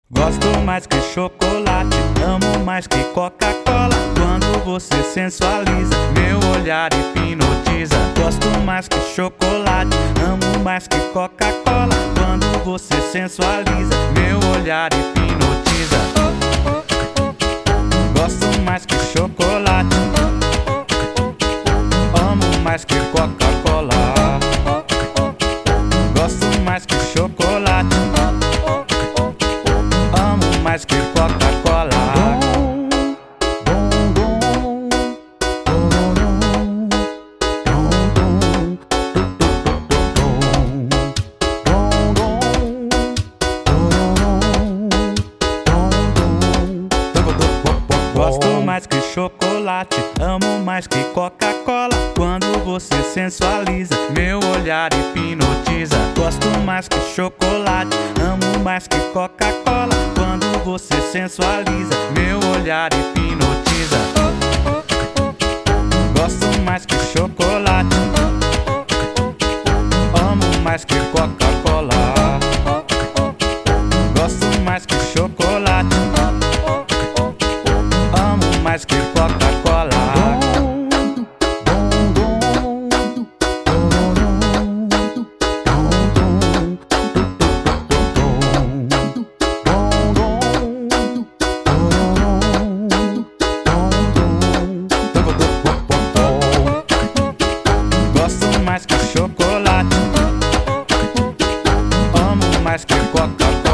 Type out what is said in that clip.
Gosto mais que chocolate, amo mais que Coca-Cola. Quando você sensualiza, meu olhar hipnotiza. Gosto mais que chocolate, amo mais que Coca-Cola. Quando você sensualiza, meu olhar hipnotiza. Gosto mais que chocolate, amo mais que Coca-Cola. Gosto mais que chocolate, amo mais que Coca-Cola. Gosto mais que chocolate, amo mais que Coca-Cola. Quando você sensualiza, meu olhar hipnotiza. Gosto mais que chocolate, amo mais que Coca-Cola. Quando você sensualiza, meu olhar hipnotiza. Gosto mais que chocolate, amo mais que Coca-Cola. Gosto mais que chocolate, amo mais que Coca-Cola. Gosto mais que chocolate, amo mais que Coca-Cola.